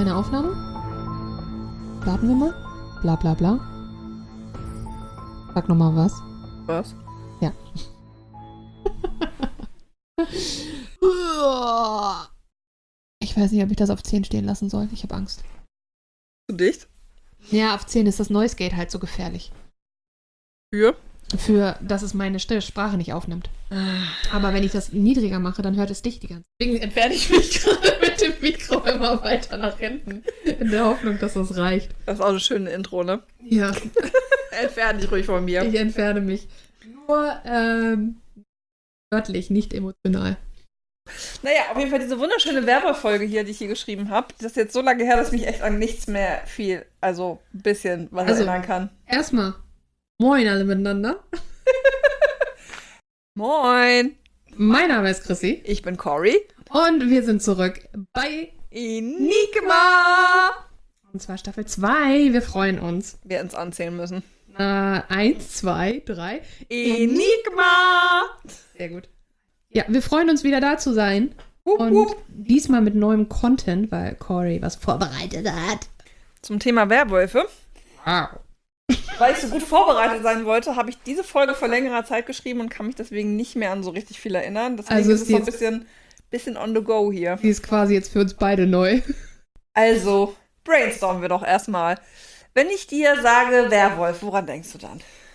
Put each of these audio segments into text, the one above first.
kleine Aufnahme. Warten wir mal. Bla bla bla. Sag nochmal was. Was? Ja. Ich weiß nicht, ob ich das auf 10 stehen lassen soll. Ich habe Angst. Zu dicht? Ja, auf 10 ist das Noise Gate halt so gefährlich. Dass es meine Sprache nicht aufnimmt. Aber wenn ich das niedriger mache, dann hört es dich die ganze Zeit. Deswegen entferne ich mich gerade mit dem Mikro immer weiter nach hinten. In der Hoffnung, dass das reicht. Das ist auch eine schöne Intro, ne? Ja. Entferne dich ruhig von mir. Ich entferne mich. Nur wörtlich, nicht emotional. Naja, auf jeden Fall diese wunderschöne Werbefolge hier, die ich hier geschrieben habe. Das ist jetzt so lange her, dass ich mich echt an nichts mehr ein bisschen was erinnern kann. Erstmal, moin alle miteinander. Moin. Mein Name ist Chrissy. Ich bin Cory. Und wir sind zurück bei Enigma. Und zwar Staffel 2. Wir freuen uns. Wir uns anzählen müssen. 1, 2, 3. Enigma. Sehr gut. Ja, wir freuen uns wieder da zu sein. Und Wupp. diesmal mit neuem Content, weil Cory was vorbereitet hat. Zum Thema Werwölfe. Wow. Weil ich so gut vorbereitet sein wollte, habe ich diese Folge vor längerer Zeit geschrieben und kann mich deswegen nicht mehr an so richtig viel erinnern. Deswegen Also ist es so ein bisschen on the go hier. Die ist quasi jetzt für uns beide neu. Also, brainstormen wir doch erstmal. Wenn ich dir sage Werwolf, woran denkst du dann?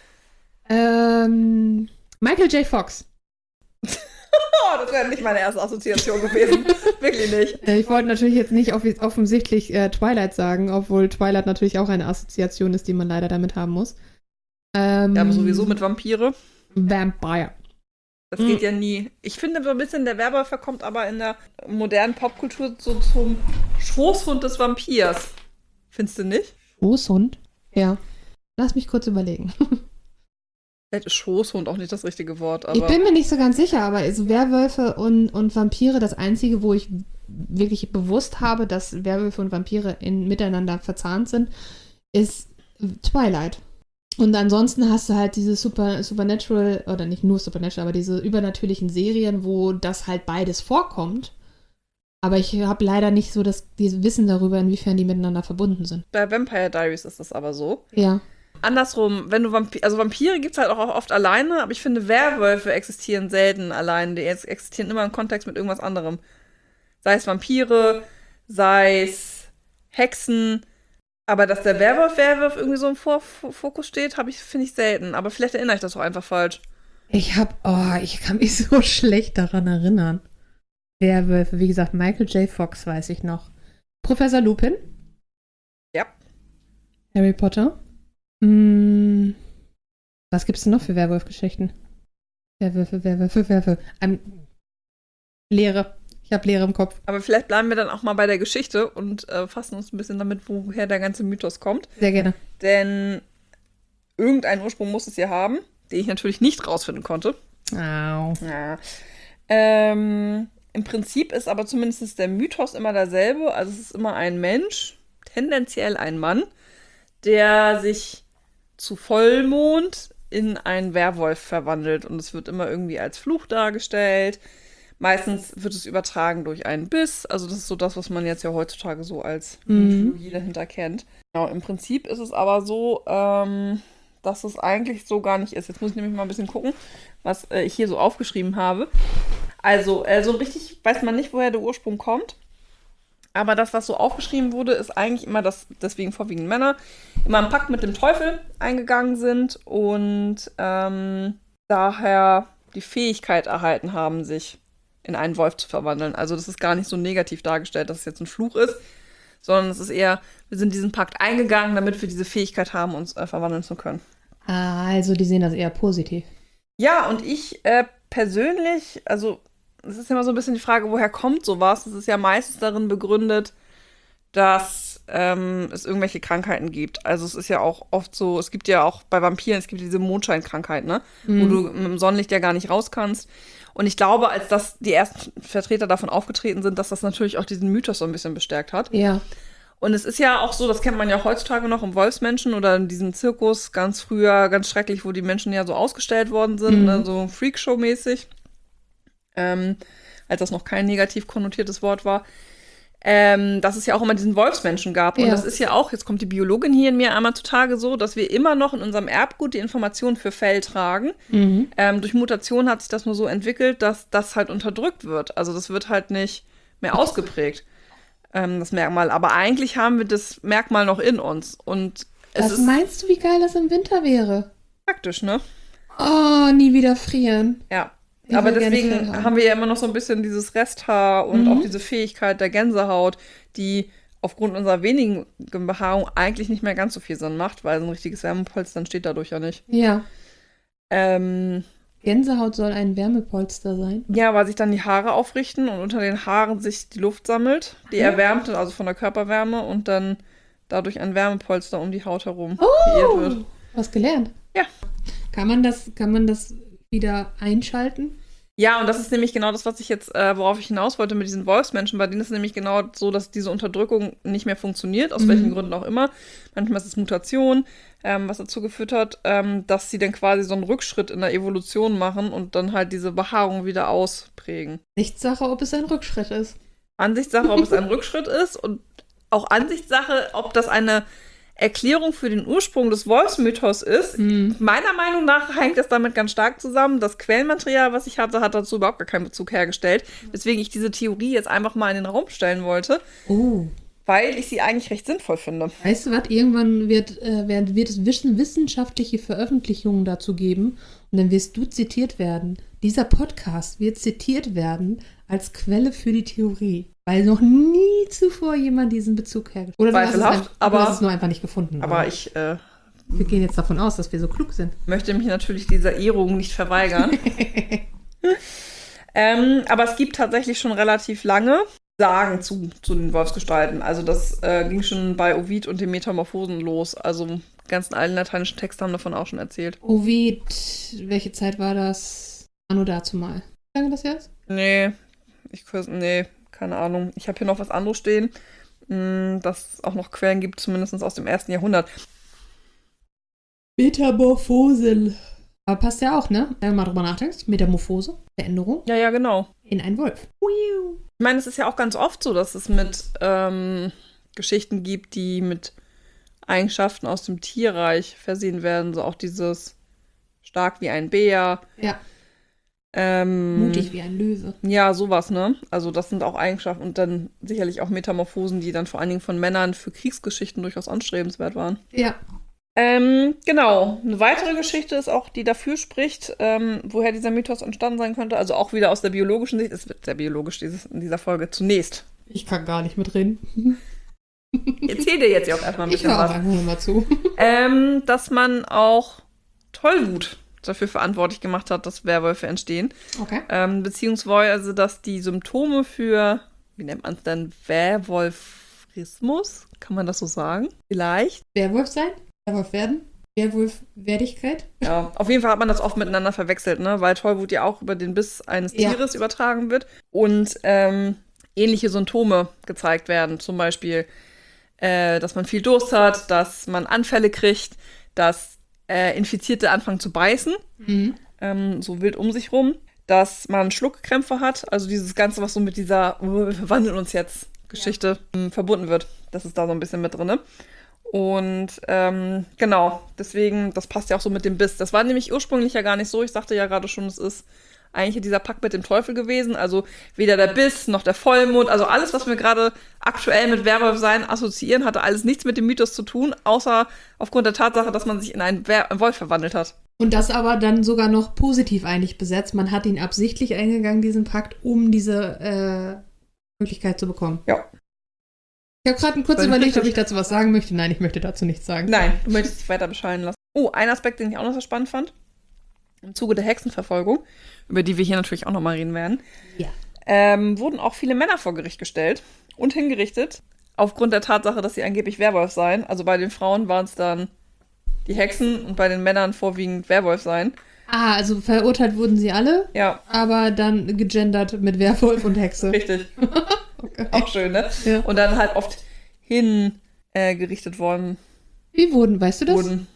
Michael J. Fox. Oh, das wäre nicht meine erste Assoziation gewesen. Wirklich nicht. Ich wollte natürlich jetzt nicht offensichtlich Twilight sagen, obwohl Twilight natürlich auch eine Assoziation ist, die man leider damit haben muss. Ja, aber sowieso mit Vampire. Vampire. Das geht ja nie. Ich finde so ein bisschen, der Werwolf kommt aber in der modernen Popkultur so zum Schoßhund des Vampirs. Findest du nicht? Schoßhund? Ja. Lass mich kurz überlegen. Vielleicht ist Schoßhund auch nicht das richtige Wort, aber... Ich bin mir nicht so ganz sicher, aber ist Werwölfe und Vampire das Einzige, wo ich wirklich bewusst habe, dass Werwölfe und Vampire miteinander verzahnt sind, ist Twilight. Und ansonsten hast du halt diese Supernatural, oder nicht nur Supernatural, aber diese übernatürlichen Serien, wo das halt beides vorkommt. Aber ich habe leider nicht so dieses Wissen darüber, inwiefern die miteinander verbunden sind. Bei Vampire Diaries ist das aber so. Ja. Andersrum, wenn du Vampire gibt es halt auch oft alleine, aber ich finde, Werwölfe existieren selten alleine. Die existieren immer im Kontext mit irgendwas anderem. Sei es Vampire, sei es Hexen. Aber dass der Werwolf irgendwie so im Fokus steht, finde ich selten. Aber vielleicht erinnere ich das auch einfach falsch. Ich kann mich so schlecht daran erinnern. Werwölfe, wie gesagt, Michael J. Fox weiß ich noch. Professor Lupin? Ja. Harry Potter? Was gibt's denn noch für Werwolf-Geschichten? Werwölfe. Leere. Ich habe Leere im Kopf. Aber vielleicht bleiben wir dann auch mal bei der Geschichte und fassen uns ein bisschen damit, woher der ganze Mythos kommt. Sehr gerne. Denn irgendeinen Ursprung muss es ja haben, den ich natürlich nicht rausfinden konnte. Au. Ja. Im Prinzip ist aber zumindest der Mythos immer derselbe. Also es ist immer ein Mensch, tendenziell ein Mann, der sich zu Vollmond in einen Werwolf verwandelt. Und es wird immer irgendwie als Fluch dargestellt. Meistens wird es übertragen durch einen Biss. Also das ist so das, was man jetzt ja heutzutage so als Mythologie dahinter kennt. Genau, im Prinzip ist es aber so, dass es eigentlich so gar nicht ist. Jetzt muss ich nämlich mal ein bisschen gucken, was ich hier so aufgeschrieben habe. Also, so richtig weiß man nicht, woher der Ursprung kommt. Aber das, was so aufgeschrieben wurde, ist eigentlich immer, dass deswegen vorwiegend Männer immer einen Pakt mit dem Teufel eingegangen sind und daher die Fähigkeit erhalten haben, sich in einen Wolf zu verwandeln. Also das ist gar nicht so negativ dargestellt, dass es jetzt ein Fluch ist, sondern es ist eher, wir sind diesen Pakt eingegangen, damit wir diese Fähigkeit haben, uns verwandeln zu können. Also die sehen das eher positiv. Ja, und ich persönlich, also es ist ja immer so ein bisschen die Frage, woher kommt sowas? Es ist ja meistens darin begründet, dass es irgendwelche Krankheiten gibt. Also es ist ja auch oft so, es gibt ja auch bei Vampiren, es gibt diese Mondscheinkrankheit, ne? Wo du mit dem Sonnenlicht ja gar nicht raus kannst. Und ich glaube, als das die ersten Vertreter davon aufgetreten sind, dass das natürlich auch diesen Mythos so ein bisschen bestärkt hat. Ja. Und es ist ja auch so, das kennt man ja auch heutzutage noch im Wolfsmenschen oder in diesem Zirkus ganz früher, ganz schrecklich, wo die Menschen ja so ausgestellt worden sind, ne? So Freakshow-mäßig. Als das noch kein negativ konnotiertes Wort war. dass es ja auch immer diesen Wolfsmenschen gab. Und Ja. das ist ja auch, jetzt kommt die Biologin hier in mir einmal zutage so, dass wir immer noch in unserem Erbgut die Informationen für Fell tragen. Mhm. Durch Mutation hat sich das nur so entwickelt, dass das halt unterdrückt wird. Also das wird halt nicht mehr ausgeprägt, das Merkmal. Aber eigentlich haben wir das Merkmal noch in uns. Und es Was ist meinst du, wie geil das im Winter wäre? praktisch, ne? Oh, nie wieder frieren. Ja. Ich Aber will gerne deswegen Fell haben. haben wir ja immer noch so ein bisschen dieses Resthaar und auch diese Fähigkeit der Gänsehaut, die aufgrund unserer wenigen Behaarung eigentlich nicht mehr ganz so viel Sinn macht, weil so ein richtiges Wärmepolster entsteht dadurch ja nicht. Ja. Ähm, Gänsehaut soll ein Wärmepolster sein. ja, weil sich dann die Haare aufrichten und unter den Haaren sich die Luft sammelt, die erwärmt, also von der Körperwärme und dann dadurch ein Wärmepolster um die Haut herum kreiert wird. Was gelernt. Ja. Kann man das wieder einschalten? Ja, und das ist nämlich genau das, was ich jetzt, worauf ich hinaus wollte mit diesen Wolfsmenschen. Bei denen ist es nämlich genau so, dass diese Unterdrückung nicht mehr funktioniert, aus welchen Gründen auch immer. Manchmal ist es Mutation, was dazu geführt hat, dass sie dann quasi so einen Rückschritt in der Evolution machen und dann halt diese Behaarung wieder ausprägen. Nichtssache, ob es ein Rückschritt ist. Ansichtssache, ob es ein Rückschritt ist und auch Ansichtssache, ob das eine Erklärung für den Ursprung des Wolfsmythos ist. Meiner Meinung nach hängt es damit ganz stark zusammen. Das Quellenmaterial, was ich hatte, hat dazu überhaupt gar keinen Bezug hergestellt. Weswegen ich diese Theorie jetzt einfach mal in den Raum stellen wollte, Oh. weil ich sie eigentlich recht sinnvoll finde. Weißt du was? Irgendwann wird es wissenschaftliche Veröffentlichungen dazu geben und dann wirst du zitiert werden. Dieser Podcast wird zitiert werden als Quelle für die Theorie. Weil noch nie zuvor jemand diesen Bezug hergestellt hat. Oder Zweifelhaft, du aber- hast es nur einfach nicht gefunden. Aber ich wir gehen jetzt davon aus, dass wir so klug sind. möchte mich natürlich dieser Ehrung nicht verweigern. Aber es gibt tatsächlich schon relativ lange Sagen zu den Wolfsgestalten. Also das ging schon bei Ovid und den Metamorphosen los. Also die ganzen alten lateinischen Texte haben davon auch schon erzählt. Ovid, welche Zeit war das? Anno dazu mal. Wie lange das jetzt? Nee, keine Ahnung. Ich habe hier noch was anderes stehen, dass es auch noch Quellen gibt, zumindest aus dem 1. Jahrhundert. Metamorphosen. Aber passt ja auch, ne? Wenn du mal drüber nachdenkst. Metamorphose, Veränderung Ja, genau. in einen Wolf. Ich meine, es ist ja auch ganz oft so, dass es mit Geschichten gibt, die mit Eigenschaften aus dem Tierreich versehen werden. So auch dieses stark wie ein Bär. Ja, mutig wie ein Löwe. Ja, sowas, ne? Also das sind auch Eigenschaften und dann sicherlich auch Metamorphosen, die dann vor allen Dingen von Männern für Kriegsgeschichten durchaus anstrebenswert waren. Ja. Genau. Eine weitere Geschichte ist auch, die dafür spricht, woher dieser Mythos entstanden sein könnte. Also auch wieder aus der biologischen Sicht. Es wird sehr biologisch in dieser Folge zunächst. Ich kann gar nicht mitreden. Erzähl dir jetzt ja auch erstmal ein Ich bisschen höre auch was. einfach nur mal zu. Dass man auch Tollwut dafür verantwortlich gemacht hat, dass Werwölfe entstehen. Okay. Beziehungsweise, dass die Symptome für, wie nennt man es denn, Werwolfismus? Kann man das so sagen? Vielleicht. Werwolf sein? Werwolf werden? Werwolf-Wertigkeit? Ja, auf jeden Fall hat man das oft miteinander verwechselt, ne? Weil Tollwut ja auch über den Biss eines Ja. Tieres übertragen wird und ähnliche Symptome gezeigt werden. Zum Beispiel, dass man viel Durst hat, dass man Anfälle kriegt, dass Infizierte anfangen zu beißen, so wild um sich rum, dass man Schluckkrämpfe hat, also dieses Ganze, was so mit dieser wir verwandeln uns jetzt Geschichte verbunden wird. Das ist da so ein bisschen mit drin. Und genau, deswegen, das passt ja auch so mit dem Biss. Das war nämlich ursprünglich ja gar nicht so. Ich sagte ja gerade schon, es ist eigentlich dieser Pakt mit dem Teufel gewesen. Also weder der Biss noch der Vollmond, also alles, was wir gerade aktuell mit Werwolf-Sein assoziieren, hatte alles nichts mit dem Mythos zu tun, außer aufgrund der Tatsache, dass man sich in einen Wolf verwandelt hat. Und das aber dann sogar noch positiv eigentlich besetzt. Man hat ihn absichtlich eingegangen, diesen Pakt, um diese Möglichkeit zu bekommen. Ja. Ich habe gerade kurz Völlig überlegt, ob richtig. ich dazu was sagen möchte. Nein, ich möchte dazu nichts sagen. Nein, du möchtest dich weiter bescheiden lassen. Oh, ein Aspekt, den ich auch noch so spannend fand. Im Zuge der Hexenverfolgung, über die wir hier natürlich auch noch mal reden werden, Ja. wurden auch viele Männer vor Gericht gestellt und hingerichtet, aufgrund der Tatsache, dass sie angeblich Werwolf seien. Also bei den Frauen waren es dann die Hexen und bei den Männern vorwiegend Werwolf seien. Ah, also verurteilt wurden sie alle, Ja, aber dann gegendert mit Werwolf und Hexe. richtig. Okay. Auch schön, ne? Ja. Und dann halt oft hingerichtet worden. Wie wurden, weißt du das? Wurden.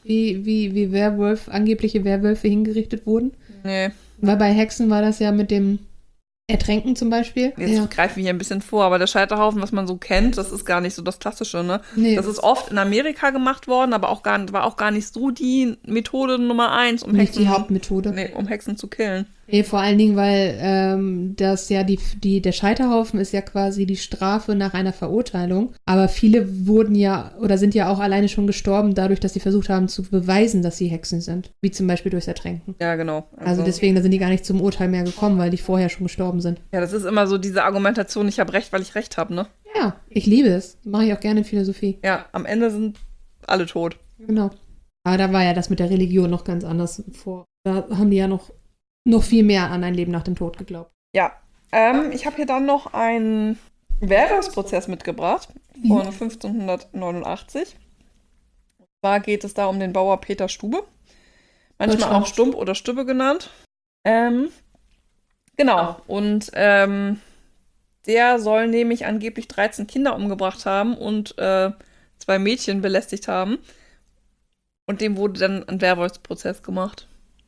Wie angebliche Werwölfe hingerichtet wurden? Nee. Weil bei Hexen war das ja mit dem Ertränken zum Beispiel. Jetzt greifen wir hier ein bisschen vor, aber der Scheiterhaufen, was man so kennt, das ist gar nicht so das Klassische, ne? Nee. Das ist oft in Amerika gemacht worden, aber war auch gar nicht so die Methode Nummer 1, um Nicht die Hauptmethode. Nee, um Hexen zu killen. Nee, vor allen Dingen, weil das ja der Scheiterhaufen ist ja quasi die Strafe nach einer Verurteilung. Aber viele wurden ja oder sind ja auch alleine schon gestorben, dadurch, dass sie versucht haben zu beweisen, dass sie Hexen sind. Wie zum Beispiel durchs Ertränken. Ja, genau. Also deswegen, da sind die gar nicht zum Urteil mehr gekommen, weil die vorher schon gestorben sind. Ja, das ist immer so diese Argumentation, ich habe Recht, weil ich Recht habe, ne? Ja, ich liebe es. Mache ich auch gerne in Philosophie. Ja, am Ende sind alle tot. Genau. Aber da war ja das mit der Religion noch ganz anders vor. Da haben die ja noch viel mehr an ein Leben nach dem Tod geglaubt. Ja, ich habe hier dann noch einen Werwolfsprozess mitgebracht von 1589. Und zwar geht es da um den Bauer Peter Stube. Manchmal auch Stump oder Stübbe genannt. Genau, und der soll nämlich angeblich 13 Kinder umgebracht haben und 2 Mädchen belästigt haben. Und dem wurde dann ein Werwolfsprozess gemacht.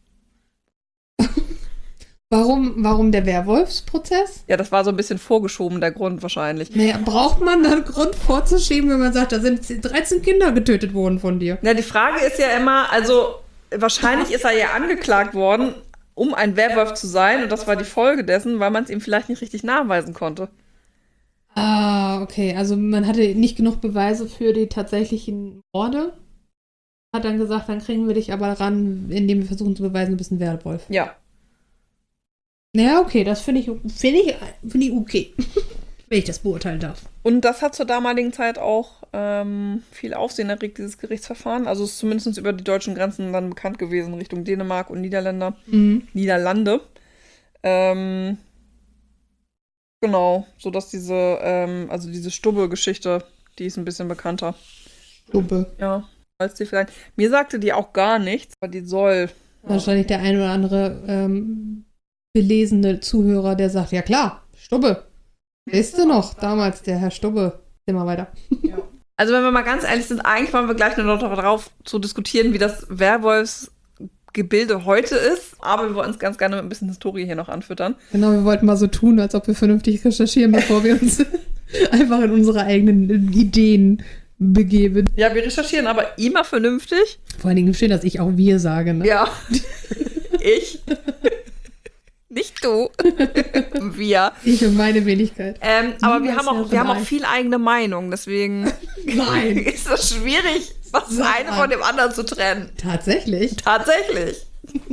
Warum der Werwolfsprozess? Ja, das war so ein bisschen vorgeschoben, der Grund wahrscheinlich. Naja, braucht man da einen Grund vorzuschieben, wenn man sagt, da sind 13 Kinder getötet worden von dir? Ja, die Frage ist ja immer, also wahrscheinlich ist er ja angeklagt worden, um ein Werwolf zu sein. Und das war die Folge dessen, weil man es ihm vielleicht nicht richtig nachweisen konnte. Ah, okay. Also man hatte nicht genug Beweise für die tatsächlichen Morde. Hat dann gesagt, dann kriegen wir dich aber ran, indem wir versuchen zu beweisen, du bist ein Werwolf. Ja. Ja, okay, das finde ich okay. Wenn ich das beurteilen darf. Und das hat zur damaligen Zeit auch viel Aufsehen erregt, dieses Gerichtsverfahren. Also ist zumindest über die deutschen Grenzen dann bekannt gewesen, Richtung Dänemark und Niederlande. Genau, sodass diese Stubbe-Geschichte, die ist ein bisschen bekannter. Stubbe. Ja, als die vielleicht. Mir sagte die auch gar nichts, aber die soll. Wahrscheinlich der ein oder andere belesene Zuhörer, der sagt, ja klar, Stubbe. Weißt du noch, damals der Herr Stubbe. Immer weiter. Ja. Also wenn wir mal ganz ehrlich sind, eigentlich wollen wir gleich nur noch darauf zu diskutieren, wie das Werwolfsgebilde heute ist. Aber wir wollen uns ganz gerne mit ein bisschen Historie hier noch anfüttern. Genau, wir wollten mal so tun, als ob wir vernünftig recherchieren, bevor wir uns einfach in unsere eigenen Ideen begeben. Ja, wir recherchieren aber immer vernünftig. Vor allen Dingen schön, dass ich auch wir sage, ne? Ja, ich. Nicht du. Wir. Ich und meine Wenigkeit. Aber wir haben auch viel eigene Meinung, deswegen Nein. ist es schwierig, das eine von dem anderen zu trennen. Tatsächlich? Tatsächlich.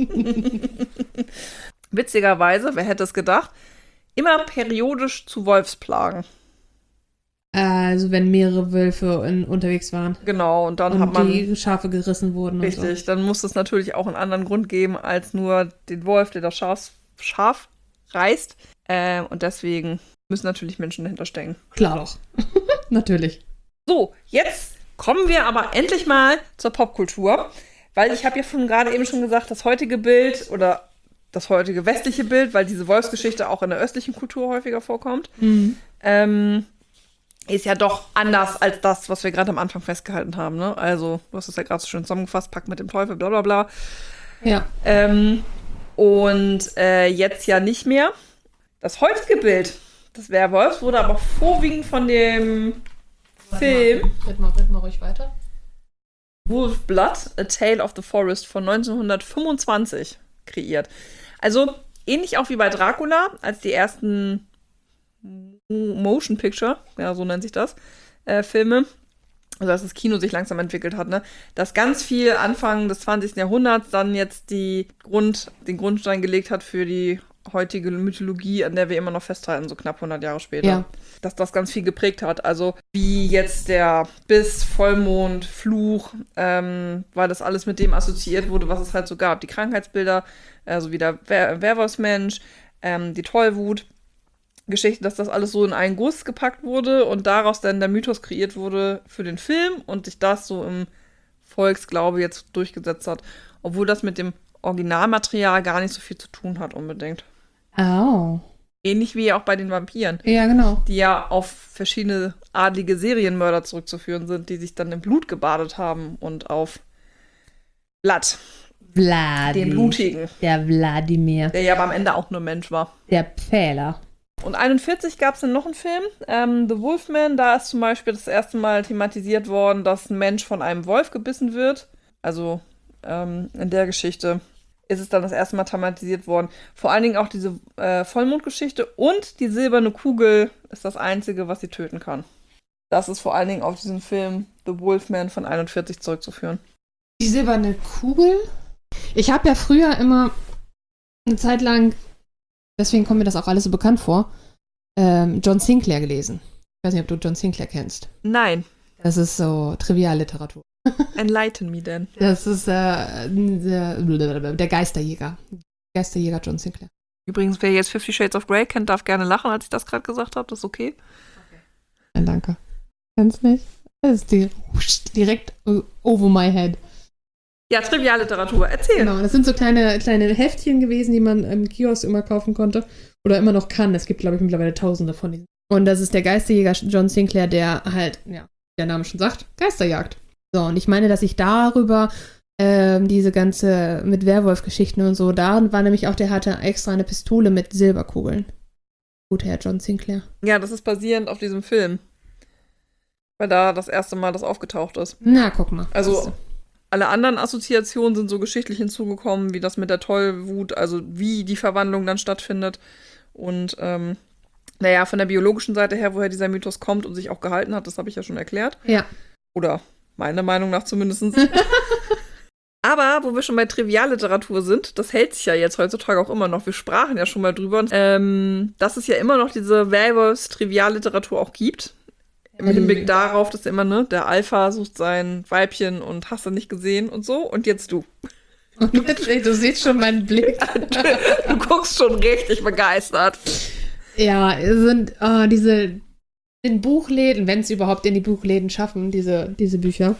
Witzigerweise, wer hätte es gedacht, immer periodisch zu Wolfsplagen. Also wenn mehrere Wölfe unterwegs waren. Genau, und dann hat man die Schafe gerissen wurden. Richtig, und so. Dann muss es natürlich auch einen anderen Grund geben, als nur den Wolf, der das Schaf reißt. Und deswegen müssen natürlich Menschen dahinter stecken. Klar doch. Natürlich. So, jetzt kommen wir aber endlich mal zur Popkultur. Weil ich habe ja gerade eben schon gesagt, das heutige Bild oder das heutige westliche Bild, weil diese Wolfsgeschichte auch in der östlichen Kultur häufiger vorkommt, ist ja doch anders als das, was wir gerade am Anfang festgehalten haben. Ne? Also, du hast es ja gerade so schön zusammengefasst, Pakt mit dem Teufel, bla bla bla. Ja. Und jetzt ja nicht mehr. Das heutige Bild des Werwolfs wurde aber vorwiegend von dem Film Red mal ruhig weiter. Wolf Blood, A Tale of the Forest von 1925 kreiert. Also ähnlich auch wie bei Dracula, als die ersten Motion Picture, ja, so nennt sich das, Filme, also als das Kino sich langsam entwickelt hat, ne, dass ganz viel Anfang des 20. Jahrhunderts dann jetzt den Grundstein gelegt hat für die heutige Mythologie, an der wir immer noch festhalten, so knapp 100 Jahre später. Ja. Dass das ganz viel geprägt hat. Also wie jetzt der Biss, Vollmond, Fluch, weil das alles mit dem assoziiert wurde, was es halt so gab. Die Krankheitsbilder, also wie der Werwolfsmensch, die Tollwut, Geschichte, dass das alles so in einen Guss gepackt wurde und daraus dann der Mythos kreiert wurde für den Film und sich das so im Volksglaube jetzt durchgesetzt hat. Obwohl das mit dem Originalmaterial gar nicht so viel zu tun hat unbedingt. Oh. Ähnlich wie auch bei den Vampiren. Ja, genau. Die ja auf verschiedene adlige Serienmörder zurückzuführen sind, die sich dann im Blut gebadet haben und auf Blood. Den Blutigen. Der Wladimir. Der ja aber am Ende auch nur Mensch war. Der Pfähler. Und 41 gab es dann noch einen Film, The Wolfman. Da ist zum Beispiel das erste Mal thematisiert worden, dass ein Mensch von einem Wolf gebissen wird. Also in der Geschichte ist es dann das erste Mal thematisiert worden. Vor allen Dingen auch diese Vollmondgeschichte und die silberne Kugel ist das Einzige, was sie töten kann. Das ist vor allen Dingen auf diesen Film The Wolfman von 41 zurückzuführen. Die silberne Kugel? Ich habe ja früher immer eine Zeit lang, deswegen kommt mir das auch alles so bekannt vor, John Sinclair gelesen. Ich weiß nicht, ob du John Sinclair kennst. Nein. Das ist so Trivialliteratur. Enlighten me then. Das ist der Geisterjäger. Geisterjäger John Sinclair. Übrigens, wer jetzt 50 Shades of Grey kennt, darf gerne lachen, als ich das gerade gesagt habe. Das ist okay. Nein, danke. Kennst nicht? Das ist direkt over my head. Ja, Trivialliteratur. Erzähl. Genau, das sind so kleine Heftchen gewesen, die man im Kiosk immer kaufen konnte. Oder immer noch kann. Es gibt, glaube ich, mittlerweile Tausende von diesen. Und das ist der Geisterjäger John Sinclair, der halt, ja, der Name schon sagt, Geister jagt. So, und ich meine, dass ich darüber diese ganze mit Werwolf-Geschichten und so, da war nämlich auch, der hatte extra eine Pistole mit Silberkugeln. Gut, Herr John Sinclair. Ja, das ist basierend auf diesem Film. Weil da das erste Mal das aufgetaucht ist. Na, guck mal. Also, alle anderen Assoziationen sind so geschichtlich hinzugekommen, wie das mit der Tollwut, also wie die Verwandlung dann stattfindet. Und, naja, von der biologischen Seite her, woher dieser Mythos kommt und sich auch gehalten hat, das habe ich ja schon erklärt. Ja. Oder meiner Meinung nach zumindest. Aber, wo wir schon bei Trivialliteratur sind, das hält sich ja jetzt heutzutage auch immer noch. Wir sprachen ja schon mal drüber, dass es ja immer noch diese Werwolfs-Trivialliteratur auch gibt. Mit dem Blick darauf, dass immer, ne, der Alpha sucht sein Weibchen und hast du nicht gesehen und so. Und jetzt du. Und du siehst schon meinen Blick. Du guckst schon richtig begeistert. Ja, es sind diese in Buchläden, wenn es überhaupt in die Buchläden schaffen, diese Bücher,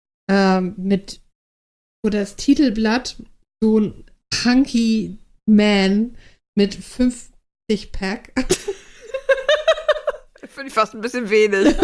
wo das Titelblatt so ein hunky Man mit 50-Pack. Finde ich fast ein bisschen wenig.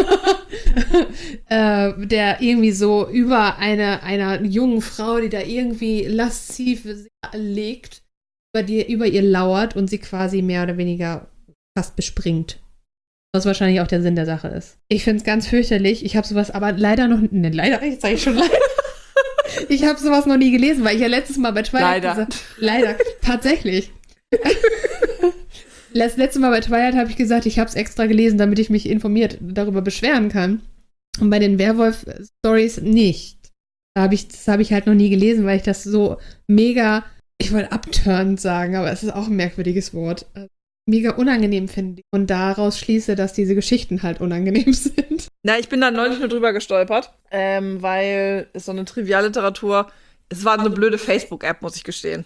Der irgendwie so über einer jungen Frau, die da irgendwie lasziv legt, über ihr lauert und sie quasi mehr oder weniger fast bespringt. Was wahrscheinlich auch der Sinn der Sache ist. Ich finde es ganz fürchterlich. Ich habe sowas aber leider noch... Ne, leider, jetzt sage ich schon leider. Ich habe sowas noch nie gelesen, weil ich ja letztes Mal bei Twilight leider, tatsächlich. Das letzte Mal bei Twilight habe ich gesagt, ich habe es extra gelesen, damit ich mich informiert darüber beschweren kann. Und bei den Werwolf-Stories nicht. Das habe ich halt noch nie gelesen, weil ich das so mega, ich wollte abturnend sagen, aber es ist auch ein merkwürdiges Wort, mega unangenehm finde. Und daraus schließe, dass diese Geschichten halt unangenehm sind. Na, ich bin da neulich nur drüber gestolpert, weil es so eine Trivialliteratur, es war eine blöde Facebook-App, muss ich gestehen.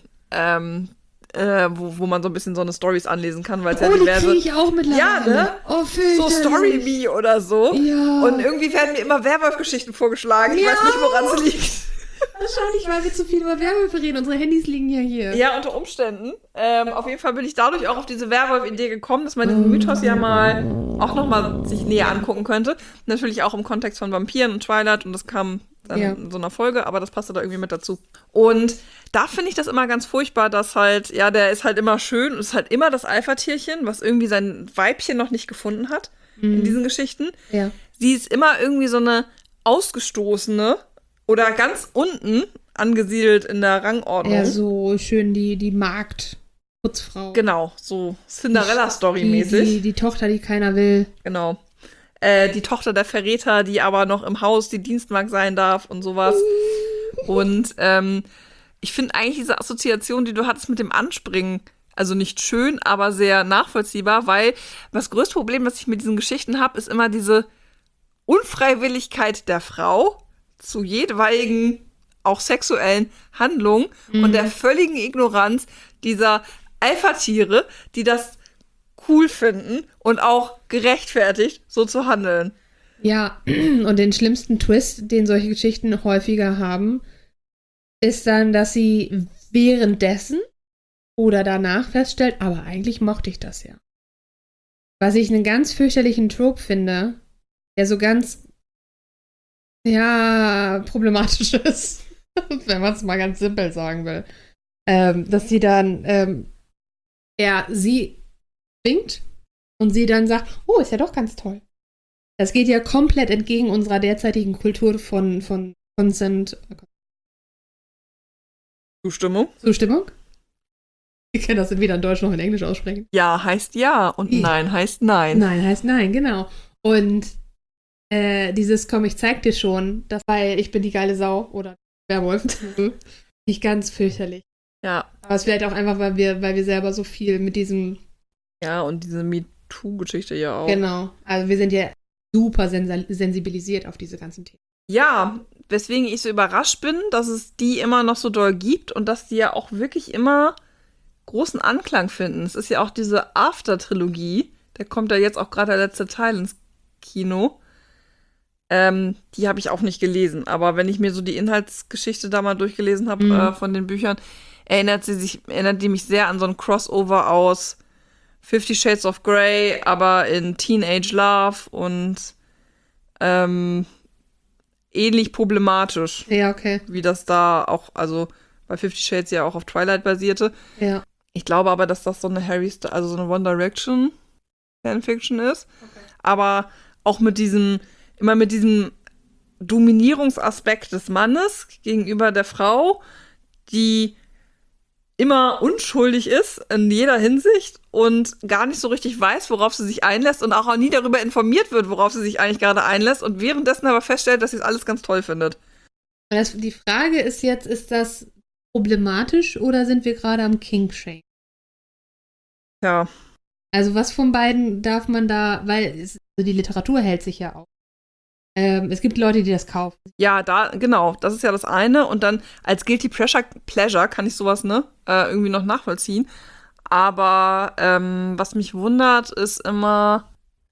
Wo man so ein bisschen so eine Stories anlesen kann, weil es ja diverse... die kriege ich auch mittlerweile. Ja, ne? Oh, fürchterlich. So Story.me oder so. Ja. Und irgendwie werden mir immer Werwolf-Geschichten vorgeschlagen. Ich weiß nicht, woran es liegt. Wahrscheinlich, weil wir zu viel über Werwölfe reden. Unsere Handys liegen ja hier. Ja, unter Umständen. Auf jeden Fall bin ich dadurch auch auf diese Werwolf-Idee gekommen, dass man diesen Mythos ja mal auch nochmal sich näher angucken könnte. Natürlich auch im Kontext von Vampiren und Twilight und das kam dann in so einer Folge, aber das passte da irgendwie mit dazu. Und da finde ich das immer ganz furchtbar, dass halt, ja, der ist halt immer schön und ist halt immer das Alpha-Tierchen, was irgendwie sein Weibchen noch nicht gefunden hat in diesen Geschichten. Ja. Sie ist immer irgendwie so eine Ausgestoßene oder ganz unten angesiedelt in der Rangordnung. Ja, so schön die Marktputzfrau. Genau, so Cinderella-Story-mäßig. Die Tochter, die keiner will. Genau. Die Tochter der Verräter, die aber noch im Haus die Dienstmagd sein darf und sowas. Und ich finde eigentlich diese Assoziation, die du hattest mit dem Anspringen, also nicht schön, aber sehr nachvollziehbar, weil das größte Problem, was ich mit diesen Geschichten habe, ist immer diese Unfreiwilligkeit der Frau zu jedweigen, auch sexuellen Handlungen und der völligen Ignoranz dieser Alpha-Tiere, die das cool finden und auch gerechtfertigt, so zu handeln. Ja, und den schlimmsten Twist, den solche Geschichten häufiger haben, ist dann, dass sie währenddessen oder danach feststellt, aber eigentlich mochte ich das ja. Was ich einen ganz fürchterlichen Trope finde, der so ganz, ja, problematisch ist. wenn man es mal ganz simpel sagen will. Dass sie dann, er sie winkt und sie dann sagt, oh, ist ja doch ganz toll. Das geht ja komplett entgegen unserer derzeitigen Kultur von Consent. Zustimmung? Ich kann das weder in Deutsch noch in Englisch aussprechen. Ja heißt ja und nein heißt nein. Nein heißt nein, genau. Und dieses komm, ich zeig dir schon, das weil ich bin die geile Sau oder Werwolf. Nicht ganz fürchterlich. Ja. Aber es vielleicht auch einfach, weil wir selber so viel mit diesem... Ja, und diese MeToo-Geschichte ja auch. Genau. Also wir sind ja super sensibilisiert auf diese ganzen Themen. Ja, weswegen ich so überrascht bin, dass es die immer noch so doll gibt und dass die ja auch wirklich immer großen Anklang finden. Es ist ja auch diese After-Trilogie, da kommt ja jetzt auch gerade der letzte Teil ins Kino. Die habe ich auch nicht gelesen, aber wenn ich mir so die Inhaltsgeschichte da mal durchgelesen habe von den Büchern, erinnert die mich sehr an so ein Crossover aus 50 Shades of Grey, aber in Teenage Love und ähnlich problematisch. Ja, okay. Wie das da auch, also bei 50 Shades ja auch auf Twilight basierte. Ja. Ich glaube aber, dass das so eine also so eine One Direction Fanfiction ist. Okay. Aber auch immer mit diesem Dominierungsaspekt des Mannes gegenüber der Frau, die immer unschuldig ist in jeder Hinsicht und gar nicht so richtig weiß, worauf sie sich einlässt und auch nie darüber informiert wird, worauf sie sich eigentlich gerade einlässt und währenddessen aber feststellt, dass sie es alles ganz toll findet. Die Frage ist jetzt, ist das problematisch oder sind wir gerade am King-Shame? Ja. Also was von beiden darf man da, weil die Literatur hält sich ja auch. Es gibt Leute, die das kaufen. Ja, genau, das ist ja das eine. Und dann als Guilty Pleasure kann ich sowas, irgendwie noch nachvollziehen. Aber was mich wundert, ist immer,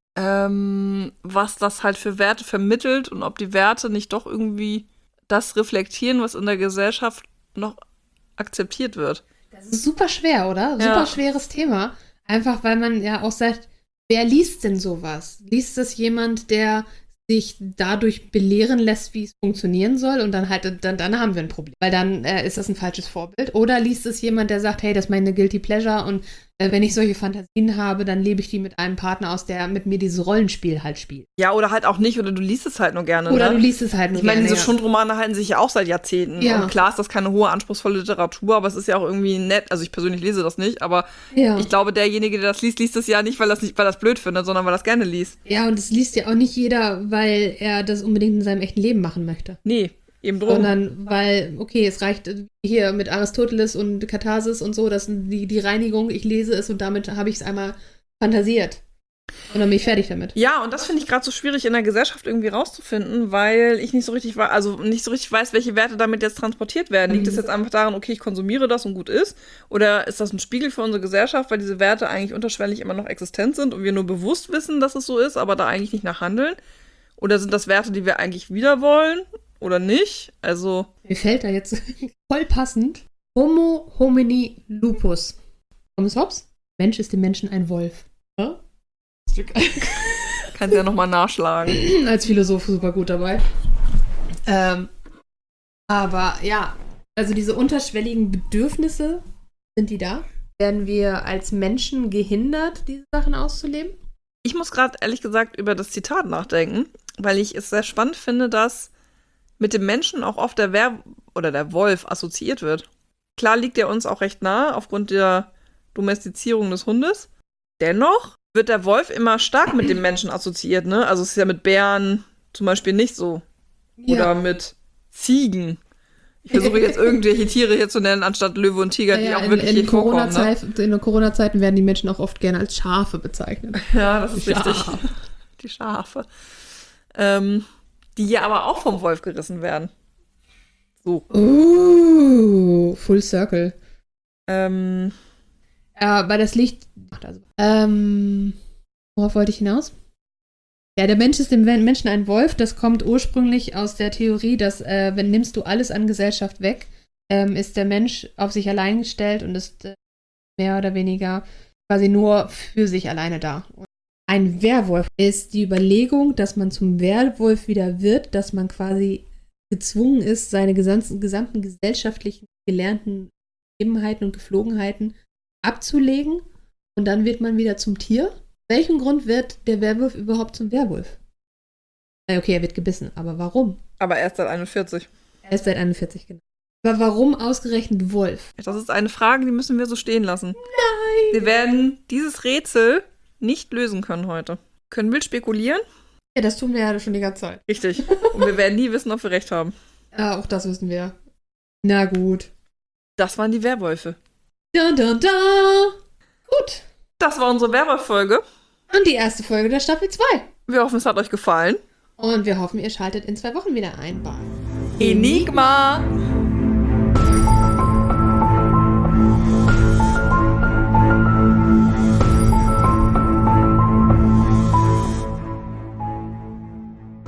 was das halt für Werte vermittelt und ob die Werte nicht doch irgendwie das reflektieren, was in der Gesellschaft noch akzeptiert wird. Das ist super schwer, oder? Super schweres Thema. Einfach, weil man ja auch sagt, wer liest denn sowas? Liest das jemand, der sich dadurch belehren lässt, wie es funktionieren soll und dann haben wir ein Problem. Weil dann ist das ein falsches Vorbild. Oder liest es jemand, der sagt, hey, das ist meine Guilty Pleasure und wenn ich solche Fantasien habe, dann lebe ich die mit einem Partner aus, der mit mir dieses Rollenspiel halt spielt. Ja, oder halt auch nicht, oder du liest es halt nur gerne. Oder du liest es halt nur gerne. Ich meine, diese Schundromane halten sich ja auch seit Jahrzehnten. Ja. Und klar ist das keine hohe, anspruchsvolle Literatur, aber es ist ja auch irgendwie nett. Also ich persönlich lese das nicht, aber ich glaube, derjenige, der das liest es ja nicht, weil das blöd findet, sondern weil er es gerne liest. Ja, und es liest ja auch nicht jeder, weil er das unbedingt in seinem echten Leben machen möchte. Nee. Eben drum. Sondern weil, okay, es reicht hier mit Aristoteles und Katharsis und so, das ist die Reinigung, ich lese es und damit habe ich es einmal fantasiert. Und dann bin ich fertig damit. Ja, und das finde ich gerade so schwierig in der Gesellschaft irgendwie rauszufinden, weil ich nicht so richtig weiß, welche Werte damit jetzt transportiert werden. Liegt es jetzt einfach daran, okay, ich konsumiere das und gut ist? Oder ist das ein Spiegel für unsere Gesellschaft, weil diese Werte eigentlich unterschwellig immer noch existent sind und wir nur bewusst wissen, dass es so ist, aber da eigentlich nicht nach handeln? Oder sind das Werte, die wir eigentlich wieder wollen? Oder nicht? Also. Mir fällt da jetzt voll passend. Homo homini lupus. Thomas Hobbes? Mensch ist dem Menschen ein Wolf. Ja? Kannst ja nochmal nachschlagen. Als Philosoph super gut dabei. Aber ja, also diese unterschwelligen Bedürfnisse, sind die da? Werden wir als Menschen gehindert, diese Sachen auszuleben? Ich muss gerade ehrlich gesagt über das Zitat nachdenken, weil ich es sehr spannend finde, dass mit dem Menschen auch oft der Wolf assoziiert wird. Klar liegt er uns auch recht nahe aufgrund der Domestizierung des Hundes. Dennoch wird der Wolf immer stark mit dem Menschen assoziiert, ne? Also es ist ja mit Bären zum Beispiel nicht so. Oder mit Ziegen. Ich versuche jetzt irgendwelche Tiere hier zu nennen, anstatt Löwe und Tiger, die auch wirklich hier vorkommen. In Corona-Zeiten werden die Menschen auch oft gerne als Schafe bezeichnet. Ja, das ist richtig. Die Schafe. Die ja aber auch vom Wolf gerissen werden. So. Full Circle. Weil das Licht. Worauf wollte ich hinaus? Ja, der Mensch ist dem Menschen ein Wolf. Das kommt ursprünglich aus der Theorie, dass wenn nimmst du alles an Gesellschaft weg, ist der Mensch auf sich allein gestellt und ist mehr oder weniger quasi nur für sich alleine da. Und ein Werwolf ist die Überlegung, dass man zum Werwolf wieder wird, dass man quasi gezwungen ist, seine gesamten gesellschaftlichen gelernten Gegebenheiten und Geflogenheiten abzulegen und dann wird man wieder zum Tier? Welchen Grund wird der Werwolf überhaupt zum Werwolf? Okay, er wird gebissen, aber warum? Aber erst seit 41. Er ist seit 41, genau. Aber warum ausgerechnet Wolf? Das ist eine Frage, die müssen wir so stehen lassen. Nein! Wir werden dieses Rätsel nicht lösen können heute. Können wir spekulieren? Ja, das tun wir ja schon die ganze Zeit. Richtig. Und wir werden nie wissen, ob wir recht haben. Ja, auch das wissen wir. Na gut. Das waren die Werwölfe. Da, da, da. Gut. Das war unsere Werwolf-Folge. Und die erste Folge der Staffel 2. Wir hoffen, es hat euch gefallen. Und wir hoffen, ihr schaltet in 2 Wochen wieder ein bei Enigma!